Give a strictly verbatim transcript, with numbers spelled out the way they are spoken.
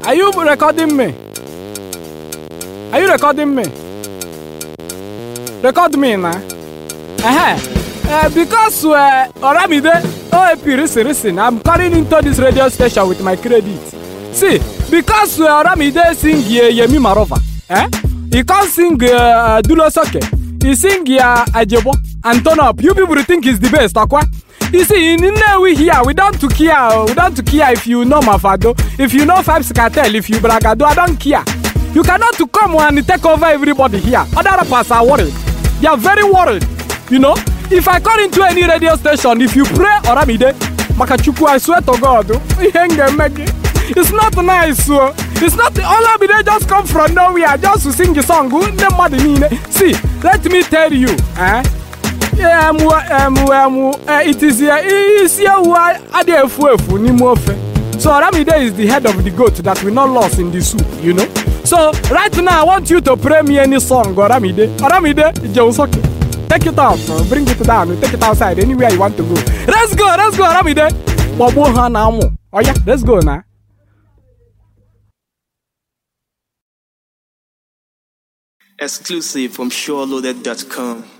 Are you recording me? Are you recording me? Record me now. Uh-huh. Uh, because uh, Oramide, oh, listen, listen, I'm calling into this radio station with my credit. See, because uh, Oramide sing uh, Yemi Marova, eh? He can't sing uh, Dulo Soke. He sing uh, Ajebo and turn up. You people think he's the best, okay? You see, in there we here, we don't to care, we don't to care if you know Mafado, if you know Five Cartel, if you Bragado, I don't care. You cannot to come and take over everybody here. Other rappers are worried. They are very worried, you know. If I call into any radio station, if you pray Oramide, Makachuku, I swear to God, it's not nice. So it's not Oramide just come from nowhere just to sing a song. See, let me tell you, eh? Yeah, um, um, um, uh, it is here. It's here why I dare fufu ni mofe. So Oramide is the head of the goat that we not lost in the soup, you know. So right now I want you to pray me any song, Oramide. Oramide, Josoke. Take it out, bring it down, take it outside, anywhere you want to go. Let's go, let's go, Oramide. Oh yeah, let's go now. Exclusive from sure loaded dot com.